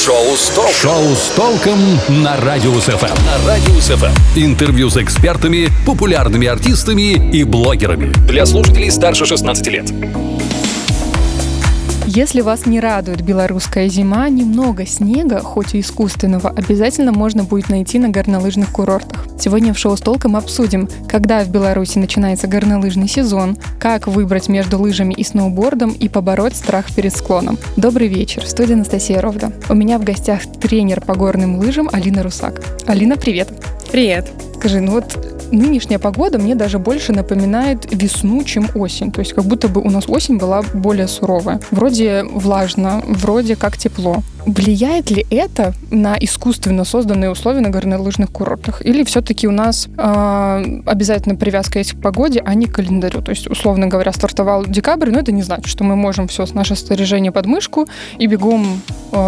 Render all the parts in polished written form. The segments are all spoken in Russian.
Шоу с толком на Радиус ФМ. Интервью с экспертами, популярными артистами и блогерами. Для слушателей старше 16 лет. Если вас не радует белорусская зима, немного снега, хоть и искусственного, обязательно можно будет найти на горнолыжных курортах. Сегодня в шоу с толком обсудим, когда в Беларуси начинается горнолыжный сезон, как выбрать между лыжами и сноубордом и побороть страх перед склоном. Добрый вечер, в студии Анастасия Ровда. У меня в гостях тренер по горным лыжам Алина Русак. Алина, привет. Привет. Скажи, нынешняя погода мне даже больше напоминает весну, чем осень. То есть как будто бы у нас осень была более суровая. Вроде влажно, вроде как тепло. Влияет ли это на искусственно созданные условия на горнолыжных курортах? Или все-таки у нас обязательно привязка есть к погоде, а не к календарю? То есть, условно говоря, стартовал декабрь, но это не значит, что мы можем все с наше снаряжение под мышку и бегом,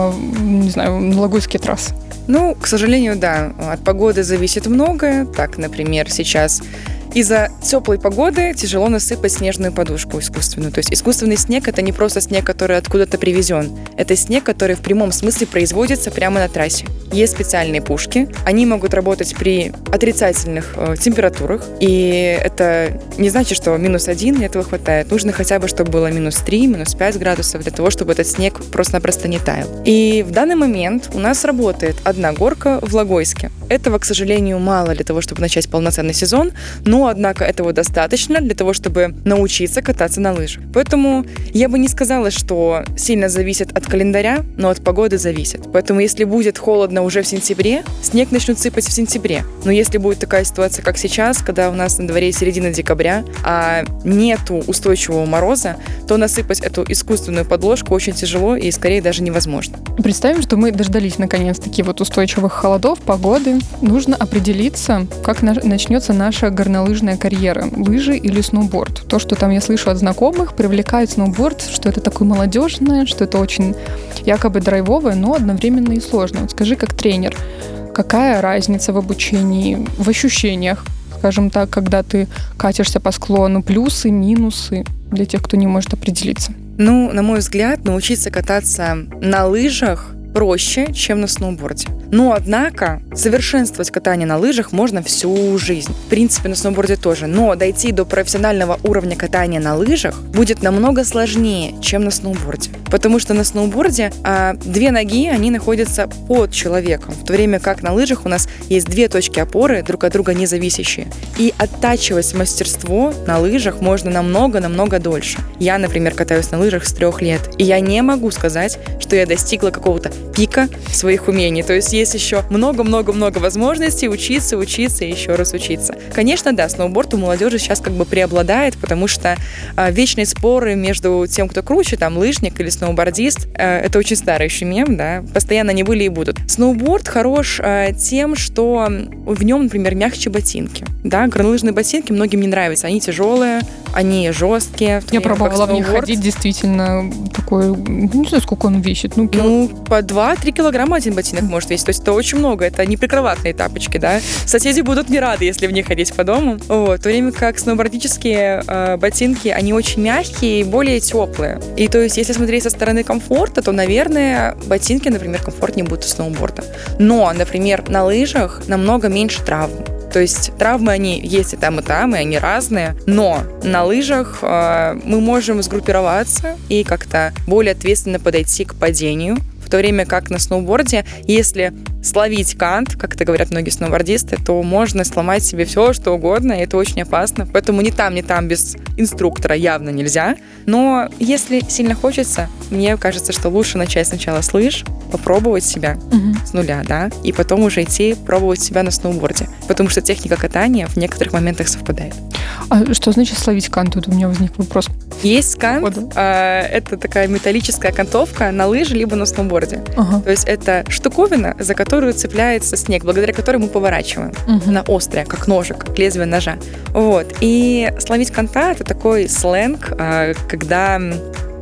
на Логойские трассы. К сожалению, да, от погоды зависит многое. Так, например, сейчас из-за теплой погоды тяжело насыпать снежную подушку искусственную. То есть искусственный снег — это не просто снег, который откуда-то привезен. Это снег, который в прямом смысле производится прямо на трассе. Есть специальные пушки. Они могут работать при отрицательных температурах. И это не значит, что -1 этого хватает. Нужно хотя бы, чтобы было -3, -5 градусов для того, чтобы этот снег просто-напросто не таял. И в данный момент у нас работает одна горка в Логойске. Этого, к сожалению, мало для того, чтобы начать полноценный сезон, но, однако, этого достаточно для того, чтобы научиться кататься на лыжах. Поэтому я бы не сказала, что сильно зависит от календаря, но от погоды зависит. Поэтому, если будет холодно уже в сентябре, снег начнут сыпать в сентябре. Но если будет такая ситуация, как сейчас, когда у нас на дворе середина декабря, а нету устойчивого мороза, то насыпать эту искусственную подложку очень тяжело и, скорее, даже невозможно. Представим, что мы дождались, наконец-таки, устойчивых холодов, погоды. Нужно определиться, как начнется наша горнолыжная карьера. Лыжи или сноуборд. То, что там я слышу от знакомых, привлекает сноуборд, что это такое молодежное, что это очень якобы драйвовое, но одновременно и сложно. Скажи, как тренер, какая разница в обучении, в ощущениях, скажем так, когда ты катишься по склону, плюсы, минусы для тех, кто не может определиться? На мой взгляд, научиться кататься на лыжах проще, чем на сноуборде. Но, однако, совершенствовать катание на лыжах можно всю жизнь. В принципе, на сноуборде тоже. Но дойти до профессионального уровня катания на лыжах будет намного сложнее, чем на сноуборде. Потому что на сноуборде 2 ноги, они находятся под человеком, в то время как на лыжах у нас есть 2 точки опоры, друг от друга независящие. И оттачивать мастерство на лыжах можно намного-намного дольше. Я, например, катаюсь на лыжах с 3 лет, и я не могу сказать, что я достигла какого-то пика своих умений. То есть есть еще много-много-много возможностей учиться и еще раз учиться. Конечно, да, сноуборд у молодежи сейчас преобладает, потому что вечные споры между тем, кто круче, лыжник или сноубордист, это очень старый еще мем, да, постоянно они были и будут. Сноуборд хорош тем, что в нем, например, мягче ботинки. Да, горнолыжные ботинки многим не нравятся, они тяжелые, они жесткие. Я пробовала в них ходить, действительно, такой, не знаю, сколько он весит. По 2-3 килограмма один ботинок может весить. То есть это очень много, это не прикроватные тапочки, да. Соседи будут не рады, если в них ходить по дому. В то время как сноубордические ботинки, они очень мягкие и более теплые. И то есть, если смотреть со стороны комфорта, то, наверное, ботинки, например, комфортнее будут у сноуборда. Но, например, на лыжах намного меньше травм. То есть травмы, они есть и там, и они разные. Но на лыжах мы можем сгруппироваться и как-то более ответственно подойти к падению. В то время как на сноуборде, если словить кант, как это говорят многие сноубордисты, то можно сломать себе все, что угодно, и это очень опасно. Поэтому ни там без инструктора явно нельзя. Но если сильно хочется, мне кажется, что лучше начать сначала с лыж, попробовать себя с нуля, да, и потом уже идти пробовать себя на сноуборде. Потому что техника катания в некоторых моментах совпадает. А что значит словить кант? Тут у меня возник вопрос. Есть кант, это такая металлическая кантовка на лыжи либо на сноуборде. То есть это штуковина, за которую цепляется снег, благодаря которой мы поворачиваем. Она острая, как ножик, как лезвие ножа. И словить канта — это такой сленг, когда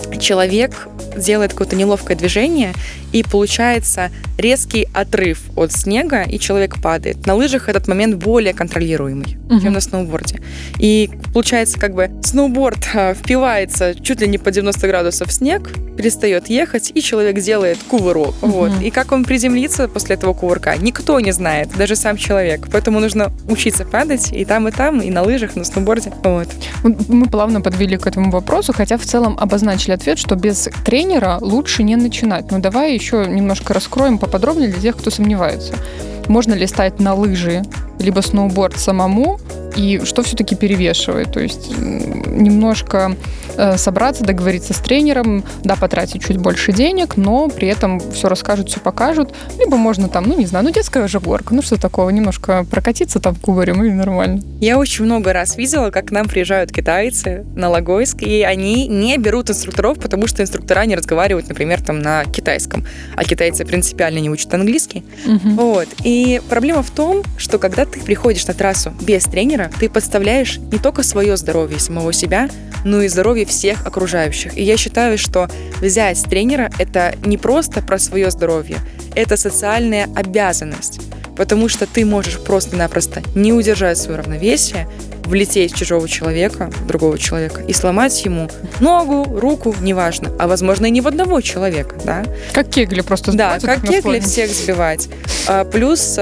человек делает какое-то неловкое движение, и получается резкий отрыв от снега, и человек падает. На лыжах этот момент более контролируемый, чем на сноуборде. И получается, как бы сноуборд впивается чуть ли не по 90 градусов в снег, перестает ехать, и человек делает кувырок. Вот. И как он приземлится после этого кувырка, никто не знает, даже сам человек. Поэтому нужно учиться падать и там, и на лыжах, и на сноуборде. Вот. Мы плавно подвели к этому вопросу, хотя в целом обозначили ответ, что без тренера лучше не начинать. Но давай еще немножко раскроем поподробнее для тех, кто сомневается. Можно ли стать на лыжи либо сноуборд самому, и что все-таки перевешивает? То есть немножко собраться, договориться с тренером, да, потратить чуть больше денег, но при этом все расскажут, все покажут. Либо можно там, детская же горка, что такого, немножко прокатиться там кубарем, и нормально. Я очень много раз видела, как к нам приезжают китайцы на Логойск, и они не берут инструкторов, потому что инструктора не разговаривают, например, там на китайском, а китайцы принципиально не учат английский. Вот. И проблема в том, что когда ты приходишь на трассу без тренера, ты подставляешь не только свое здоровье самого себя, но и здоровье всех окружающих. И я считаю, что взять тренера — это не просто про свое здоровье, это социальная обязанность, потому что ты можешь просто-напросто не удержать свое равновесие, влететь в чужого человека, другого человека, и сломать ему ногу, руку, неважно, а возможно и не в одного человека, да? Как кегли просто сбивать. Да, как кегли всех сбивать. Плюс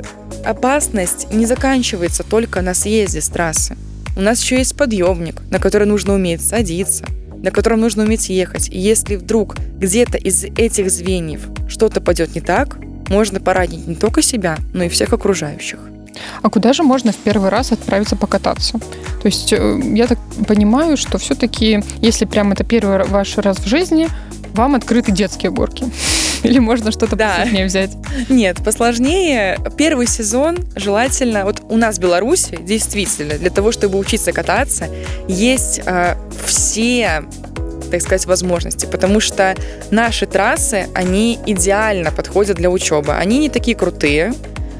опасность не заканчивается только на съезде с трассы. У нас еще есть подъемник, на который нужно уметь садиться, на котором нужно уметь ехать. И если вдруг где-то из этих звеньев что-то пойдет не так, можно поранить не только себя, но и всех окружающих. А куда же можно в первый раз отправиться покататься? То есть я так понимаю, что все-таки, если прям это первый ваш раз в жизни, вам открыты детские горки. Или можно что-то посложнее взять? Нет, посложнее. Первый сезон желательно... Вот у нас в Беларуси действительно для того, чтобы учиться кататься, есть все, так сказать, возможности, потому что наши трассы, они идеально подходят для учебы. Они не такие крутые,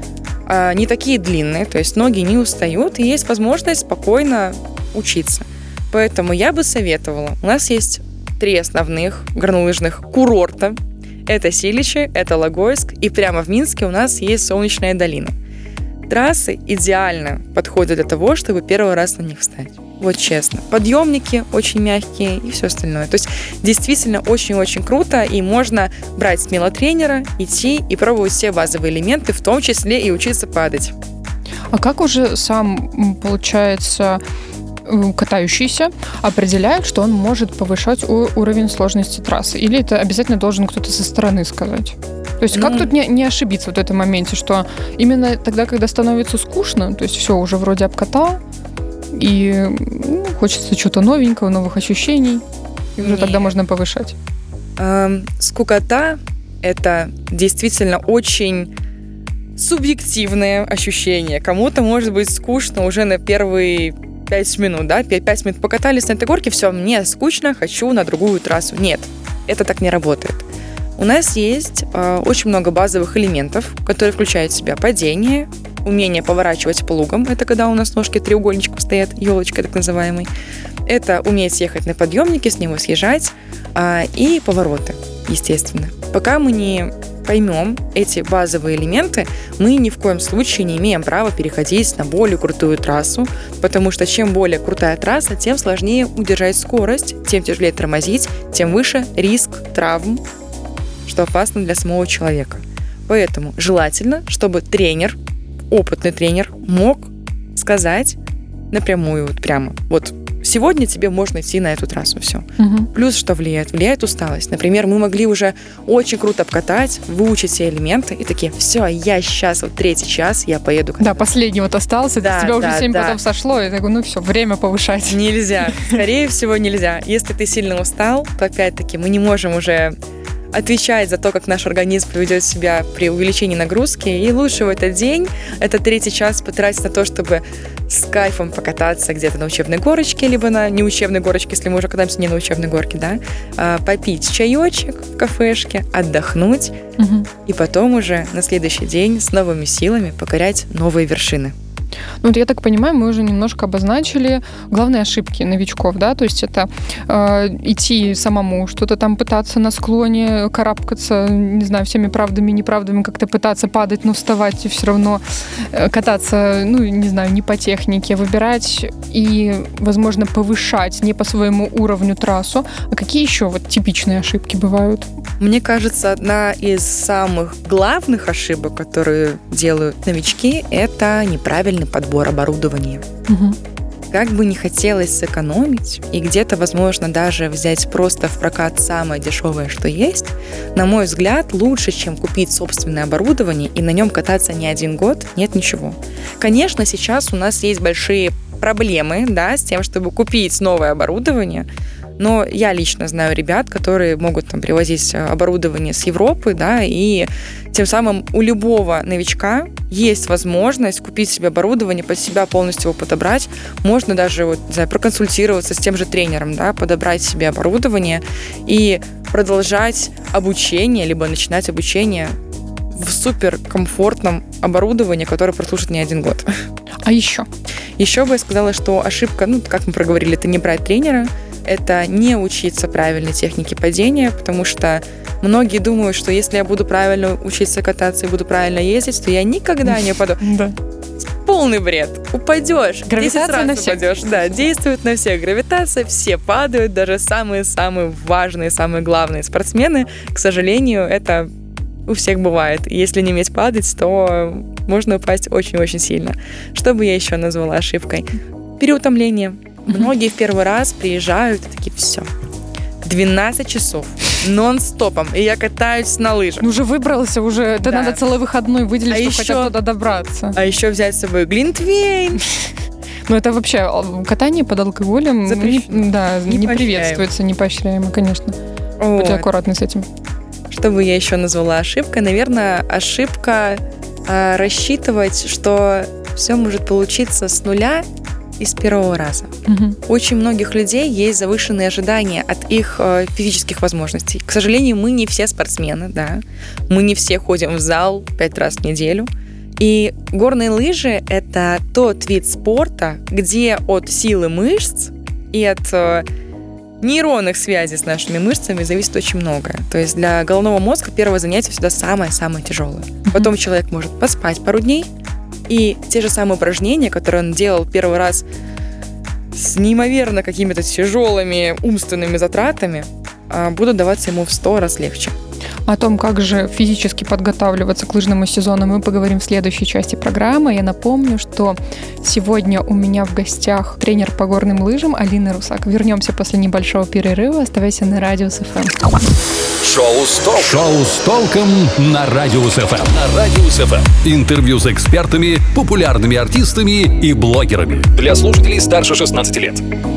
не такие длинные, то есть ноги не устают, и есть возможность спокойно учиться. Поэтому я бы советовала. У нас есть 3 основных горнолыжных курорта. Это Силичи, это Логойск, и прямо в Минске у нас есть Солнечная долина. Трассы идеально подходят для того, чтобы первый раз на них встать. Вот честно. Подъемники очень мягкие и все остальное. То есть действительно очень-очень круто, и можно брать смело тренера, идти и пробовать все базовые элементы, в том числе и учиться падать. А как уже сам, получается, катающийся определяет, что он может повышать уровень сложности трассы? Или это обязательно должен кто-то со стороны сказать? То есть как тут не ошибиться в этом моменте, что именно тогда, когда становится скучно, то есть все, уже вроде обкатал, и хочется чего-то новенького, новых ощущений, и уже тогда можно повышать? Скукота — это действительно очень субъективное ощущение. Кому-то может быть скучно уже на первые 5 минут, да? 5 минут покатались на этой горке, все, мне скучно, хочу на другую трассу. Нет, это так не работает. У нас есть очень много базовых элементов, которые включают в себя падение, умение поворачивать плугом, это когда у нас ножки треугольничком стоят, елочкой так называемой. Это уметь ехать на подъемнике, с него съезжать, и повороты, естественно. Пока мы не поймем эти базовые элементы, мы ни в коем случае не имеем права переходить на более крутую трассу, потому что чем более крутая трасса, тем сложнее удержать скорость, тем тяжелее тормозить, тем выше риск травм, что опасно для самого человека. Поэтому желательно, чтобы тренер, опытный тренер, мог сказать напрямую, вот прямо, вот сегодня тебе можно идти на эту трассу, все. Плюс что влияет? Влияет усталость. Например, мы могли уже очень круто обкатать, выучить все элементы и такие, все, я сейчас, вот 3-й час, я поеду кататься. Да, последний вот остался, да, тебя уже 7 да. потом сошло, и такой, все, время повышать. Нельзя, скорее всего нельзя. Если ты сильно устал, то опять-таки мы не можем уже отвечать за то, как наш организм поведет себя при увеличении нагрузки. И лучше в этот день, этот 3-й час потратить на то, чтобы с кайфом покататься где-то на учебной горочке, либо на неучебной горочке, если мы уже катаемся не на учебной горке, да, попить чаечек в кафешке, отдохнуть, и потом уже на следующий день с новыми силами покорять новые вершины. Ну, вот я так понимаю, мы уже немножко обозначили главные ошибки новичков, да, то есть это идти самому, что-то там пытаться на склоне, карабкаться, не знаю, всеми правдами, неправдами, как-то пытаться падать, но вставать и все равно кататься, ну, не знаю, не по технике, выбирать и, возможно, повышать не по своему уровню трассу. А какие еще вот типичные ошибки бывают? Мне кажется, одна из самых главных ошибок, которые делают новички, это неправильный подбор оборудования. Угу. Как бы не хотелось сэкономить и где-то, возможно, даже взять просто в прокат самое дешевое, что есть, на мой взгляд, лучше, чем купить собственное оборудование и на нем кататься не один год, нет ничего. Конечно, сейчас у нас есть большие проблемы, да, с тем, чтобы купить новое оборудование, но я лично знаю ребят, которые могут там привозить оборудование с Европы, да, и тем самым у любого новичка есть возможность купить себе оборудование, под себя полностью его подобрать. Можно даже вот, не знаю, проконсультироваться с тем же тренером, да, подобрать себе оборудование и продолжать обучение, либо начинать обучение в суперкомфортном оборудовании, которое прослужит не один год. А еще? Еще бы я сказала, что ошибка, ну, как мы проговорили, это не брать тренера, это не учиться правильной технике падения, потому что многие думают, что если я буду правильно учиться кататься и буду правильно ездить, то я никогда не упаду. Да. Полный бред. Упадешь. Гравитация на всех. Упадешь. Да, действует на всех гравитация, все падают, даже самые-самые важные, самые главные спортсмены. К сожалению, это у всех бывает. Если не уметь падать, то можно упасть очень-очень сильно. Что бы я еще назвала ошибкой? Переутомление. Многие в первый раз приезжают и такие, все, 12 часов нон-стопом, и я катаюсь на лыжах. Ну, уже выбрался, уже это Да. надо целый выходной выделить, чтобы еще- хотя бы туда добраться. А еще взять с собой глинтвейн. Ну, это вообще катание под алкоголем Запрещено. да, Не не поощряемо. приветствуется, не поощряемо, конечно. Будьте Вот. аккуратны с этим. Что бы я еще назвала ошибкой? Наверное, ошибка рассчитывать, что все может получиться с нуля и с первого раза. Мгм. У очень многих людей есть завышенные ожидания от их физических возможностей. К сожалению, мы не все спортсмены, да. Мы не все ходим в зал 5 раз в неделю. И горные лыжи — это тот вид спорта, где от силы мышц и от нейронных связей с нашими мышцами зависит очень многое. То есть для головного мозга первое занятие всегда самое-самое тяжелое. Потом человек может поспать пару дней, и те же самые упражнения, которые он делал первый раз с неимоверно какими-то тяжелыми умственными затратами, будут даваться ему в 100 раз легче. О том, как же физически подготавливаться к лыжному сезону, мы поговорим в следующей части программы. Я напомню, что сегодня у меня в гостях тренер по горным лыжам Алина Русак. Вернемся после небольшого перерыва. Оставайся на Радио СФМ. Шоу «Стоп». Шоу с толком на Радио СФМ. На Радио СФМ. Интервью с экспертами, популярными артистами и блогерами. Для слушателей старше 16 лет.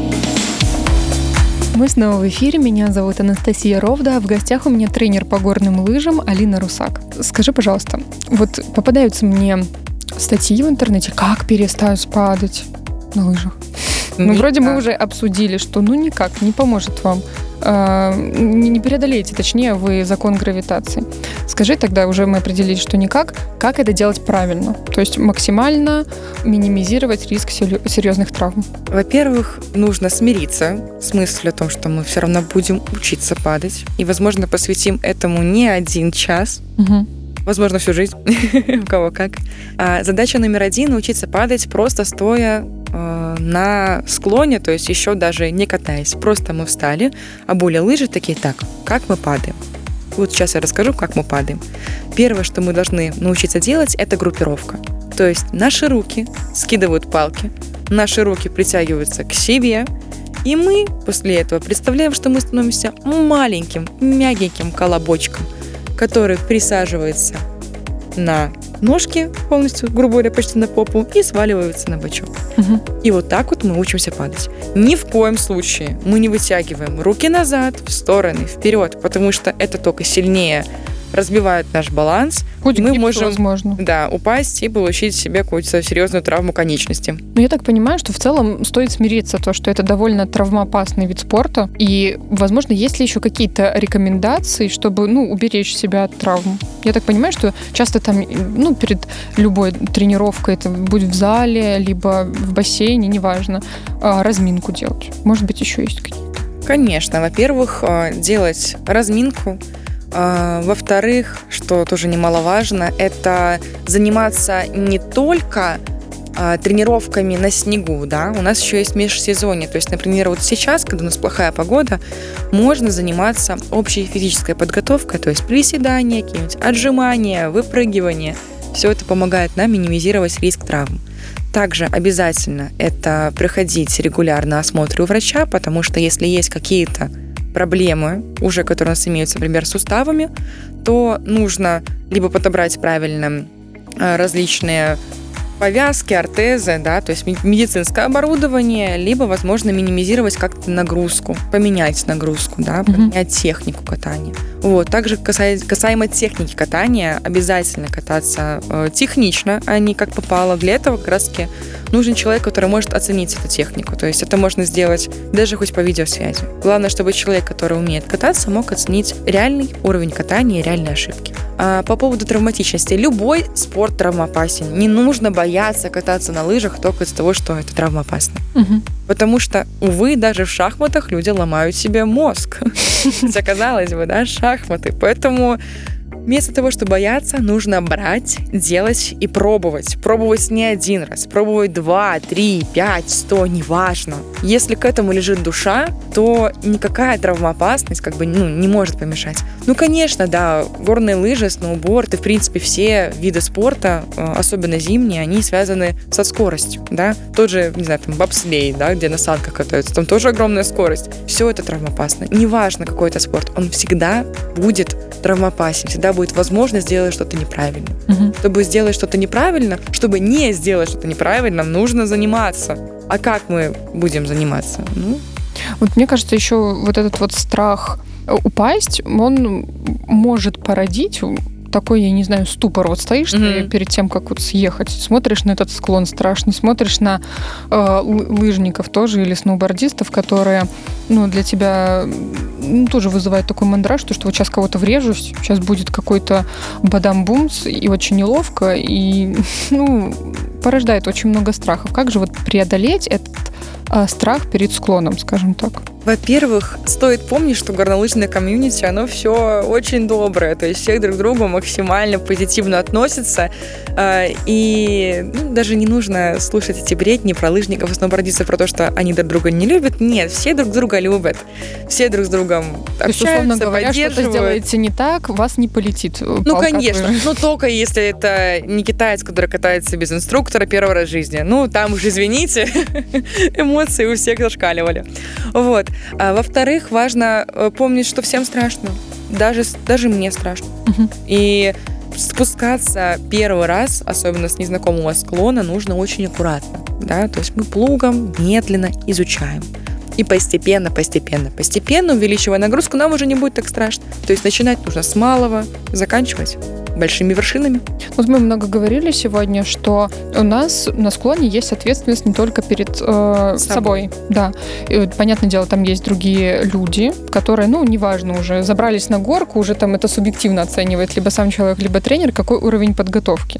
Мы снова в эфире. Меня зовут Анастасия Ровда. В гостях у меня тренер по горным лыжам Алина Русак. Скажи, пожалуйста, вот попадаются мне статьи в интернете, как перестать падать на лыжах. Ну, вроде мы уже обсудили, что ну никак не поможет вам. Не преодолеете, точнее, вы закон гравитации. Скажи тогда, уже мы определили, что никак, как это делать правильно? То есть максимально минимизировать риск серьезных травм. Во-первых, нужно смириться с мыслью о том, что мы все равно будем учиться падать. И, возможно, посвятим этому не 1 час, Угу. возможно, всю жизнь, у кого как. Задача номер 1 — научиться падать, просто стоя на склоне, то есть еще даже не катаясь. Просто мы встали, обули лыжи, такие, так, как мы падаем? Вот сейчас я расскажу, как мы падаем. Первое, что мы должны научиться делать, это группировка. То есть наши руки скидывают палки, наши руки притягиваются к себе, и мы после этого представляем, что мы становимся маленьким, мягеньким колобочком, который присаживается на ножки полностью, грубо говоря, почти на попу, и сваливается на бочок. Угу. И вот так вот мы учимся падать. Ни в коем случае мы не вытягиваем руки назад, в стороны, вперед, потому что это только сильнее разбивают наш баланс. Хоть мы гипс, можем, возможно. да, упасть и получить себе какую-то серьезную травму конечности. Но я так понимаю, что в целом стоит смириться то, что это довольно травмоопасный вид спорта. И, возможно, есть ли еще какие-то рекомендации, чтобы, уберечь себя от травм? Я так понимаю, что часто там, перед любой тренировкой, это будет в зале, либо в бассейне, неважно, разминку делать. Может быть, еще есть какие-то? Конечно. Во-первых, делать разминку. Во-вторых, что тоже немаловажно, это заниматься не только тренировками на снегу, да, у нас еще есть межсезонье, то есть, например, вот сейчас, когда у нас плохая погода, можно заниматься общей физической подготовкой, то есть приседания, какие-нибудь отжимания, выпрыгивания, все это помогает нам минимизировать риск травм. Также обязательно это проходить регулярно осмотры у врача, потому что если есть какие-то проблемы, уже которые у нас имеются, например, с суставами, то нужно либо подобрать правильно различные повязки, ортезы, да, то есть медицинское оборудование, либо, возможно, минимизировать как-то нагрузку, поменять нагрузку, да, поменять технику катания. Вот. Также касаемо техники катания, обязательно кататься технично, а не как попало. Для этого как раз-таки нужен человек, который может оценить эту технику. То есть это можно сделать даже хоть по видеосвязи. Главное, чтобы человек, который умеет кататься, мог оценить реальный уровень катания и реальные ошибки. А по поводу травматичности. Любой спорт травмоопасен. Не нужно бояться кататься на лыжах только из-за того, что это травмоопасно. Потому что, увы, даже в шахматах люди ломают себе мозг. Хотя, казалось бы, да, шахматы. Поэтому вместо того, чтобы бояться, нужно брать, делать и пробовать. Пробовать не один раз. Пробовать 2, 3, 5, 100, неважно. Если к этому лежит душа, то никакая травмоопасность не может помешать. Конечно, да, горные лыжи, сноуборд и, в принципе, все виды спорта, особенно зимние, они связаны со скоростью, да. Тот же, не знаю, там, бобслей, да, где на санках катаются, там тоже огромная скорость. Все это травмоопасно. Неважно, какой это спорт, он всегда будет травмоопасен, всегда будет возможность сделать что-то неправильно. Чтобы сделать что-то неправильно, чтобы не сделать что-то неправильно, нужно заниматься. А как мы будем заниматься? Вот мне кажется, еще вот этот вот страх упасть, он может породить такой, я не знаю, ступор. Вот стоишь ты перед тем, как вот съехать, смотришь на этот склон страшный, смотришь на лыжников тоже или сноубордистов, которые, для тебя тоже вызывает такой мандраж, что вот сейчас кого-то врежусь, сейчас будет какой-то бадам-бумс, и очень неловко, и, порождает очень много страхов. Как же вот преодолеть этот страх перед склоном, скажем так? Во-первых, стоит помнить, что горнолыжное комьюнити, оно все очень доброе, то есть все друг к другу максимально позитивно относятся, и даже не нужно слушать эти бредни про лыжников и сноубордистов, про то, что они друг друга не любят. Нет, все друг друга любят, все друг с другом общаются, условно говоря, поддерживают. что-то сделаете не так, вас не полетит. Конечно, только если это не китаец, который катается без инструктора первый раз в жизни. Там уж, извините, эмоции у всех зашкаливали. Вот. А во-вторых, важно помнить, что всем страшно. Даже мне страшно. И спускаться первый раз, особенно с незнакомого склона, нужно очень аккуратно. Да? То есть мы плугом медленно изучаем. И постепенно, увеличивая нагрузку, нам уже не будет так страшно. То есть начинать нужно с малого, заканчивать большими вершинами. Вот мы много говорили сегодня, что у нас на склоне есть ответственность не только перед собой. Да. И, понятное дело, там есть другие люди, которые, неважно уже, забрались на горку, уже там это субъективно оценивает либо сам человек, либо тренер, какой уровень подготовки.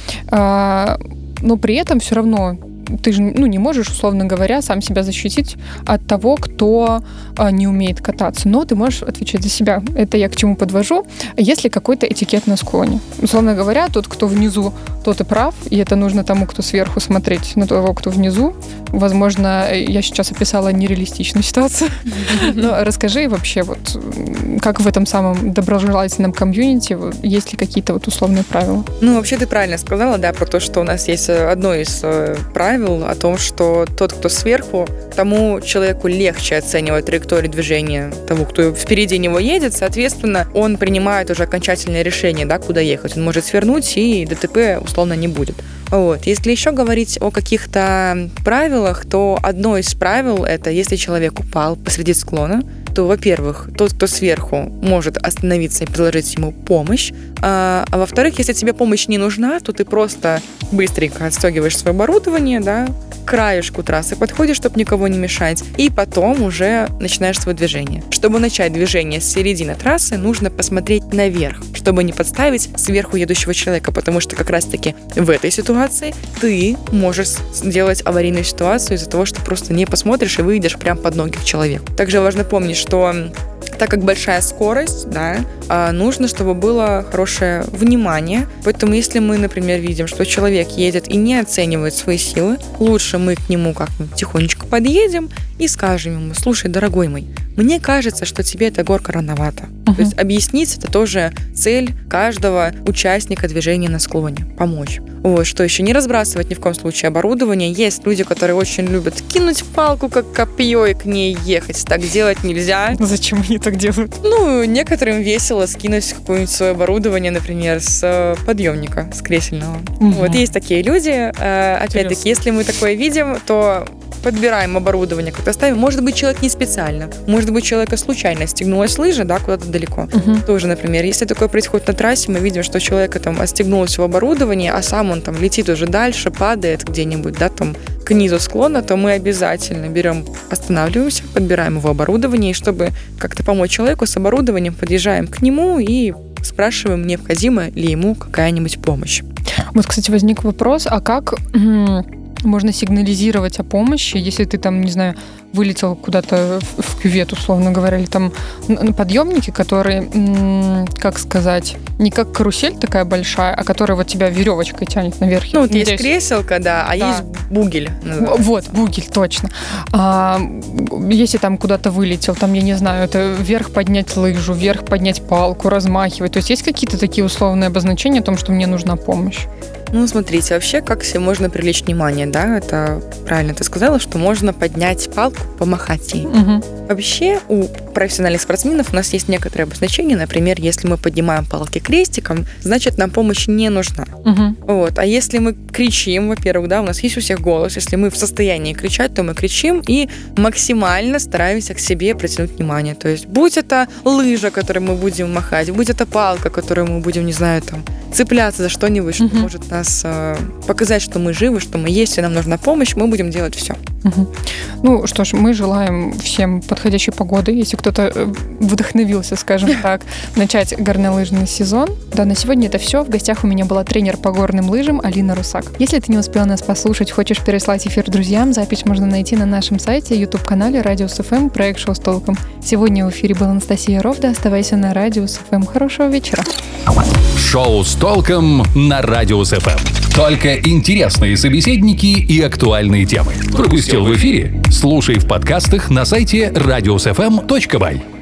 Но при этом все равно ты же не можешь, условно говоря, сам себя защитить от того, кто не умеет кататься. Но ты можешь отвечать за себя. Это я к чему подвожу. Есть ли какой-то этикет на склоне? Условно говоря, тот, кто внизу, тот и прав, и это нужно тому, кто сверху, смотреть на того, кто внизу. Возможно, я сейчас описала нереалистичную ситуацию. Но расскажи вообще, как в этом самом доброжелательном комьюнити, есть ли какие-то условные правила? Вообще ты правильно сказала, да, про то, что у нас есть одно из правил о том, что тот, кто сверху, тому человеку легче оценивать траекторию движения того, кто впереди него едет, соответственно, он принимает уже окончательное решение, да, куда ехать. Он может свернуть, и ДТП условно не будет. Вот. Если еще говорить о каких-то правилах, то одно из правил — это если человек упал посреди склона, что, во-первых, тот, кто сверху, может остановиться и предложить ему помощь, а во-вторых, если тебе помощь не нужна, то ты просто быстренько отстегиваешь свое оборудование, да, к краешку трассы подходишь, чтобы никого не мешать, и потом уже начинаешь свое движение. Чтобы начать движение с середины трассы, нужно посмотреть наверх, чтобы не подставить сверху едущего человека, потому что как раз-таки в этой ситуации ты можешь сделать аварийную ситуацию из-за того, что просто не посмотришь и выйдешь прямо под ноги к человеку. Также важно помнить, что так как большая скорость, да, нужно, чтобы было хорошее внимание. Поэтому, если мы, например, видим, что человек едет и не оценивает свои силы, лучше мы к нему как-нибудь тихонечко подъедем и скажем ему: слушай, дорогой мой, мне кажется, что тебе эта горка рановато. То есть объяснить — это тоже цель каждого участника движения на склоне. Помочь. Вот, что еще? Не разбрасывать ни в коем случае оборудование. Есть люди, которые очень любят кинуть палку, как копье, и к ней ехать. Так делать нельзя. Зачем они так делают? Ну, некоторым весело скинуть какое-нибудь свое оборудование, например, с подъемника, с кресельного. Вот, есть такие люди. Опять-таки, если мы такое видим, то подбираем оборудование, как-то ставим. Может быть, человек не специально. Может быть, человека случайно стегнулась лыжа, да, куда-то далеко. Тоже, например, если такое происходит на трассе, мы видим, что человека там отстегнулось все оборудование, а сам он там летит уже дальше, падает где-нибудь, да, там к низу склона, то мы обязательно берем, останавливаемся, подбираем его оборудование, и чтобы как-то помочь человеку с оборудованием, подъезжаем к нему и спрашиваем, необходима ли ему какая-нибудь помощь. Вот, кстати, возник вопрос, а как можно сигнализировать о помощи, если ты там, не знаю, вылетел куда-то в кювет, условно говоря, или там на подъемнике, которые, как сказать, не как карусель такая большая, а которая вот тебя веревочкой тянет наверх. Ну, вот есть креселка, да, а есть бугель. Вот, бугель, точно. Если там куда-то вылетел, там, я не знаю, это вверх поднять лыжу, вверх поднять палку, размахивать. То есть есть какие-то такие условные обозначения о том, что мне нужна помощь? Ну, смотрите, вообще, как себе можно привлечь внимание, да, это правильно ты сказала, что можно поднять палку, помахать ей. Вообще, у профессиональных спортсменов у нас есть некоторые обозначения, например, если мы поднимаем палки крестиком, значит, нам помощь не нужна. Вот. А если мы кричим, во-первых, да, у нас есть у всех голос, если мы в состоянии кричать, то мы кричим и максимально стараемся к себе притянуть внимание. То есть, будь это лыжа, которой мы будем махать, будь это палка, которую мы будем, не знаю, там, цепляться за что-нибудь, что может нас показать, что мы живы, что мы есть, и нам нужна помощь, мы будем делать все. Ну что ж, мы желаем всем подходящей погоды, если кто-то вдохновился, скажем так, начать горнолыжный сезон. Да, на сегодня это все. В гостях у меня была тренер по горным лыжам Алина Русак. Если ты не успел нас послушать, хочешь переслать эфир друзьям, запись можно найти на нашем сайте, YouTube-канале Радиус ФМ, проект «Шоу с толком». Сегодня в эфире была Анастасия Ровда. Оставайся на Радиус ФМ. Хорошего вечера. Шоу с толком на Радиус ФМ. Только интересные собеседники и актуальные темы. Пропустил в эфире? Слушай в подкастах на сайте radiusfm.by.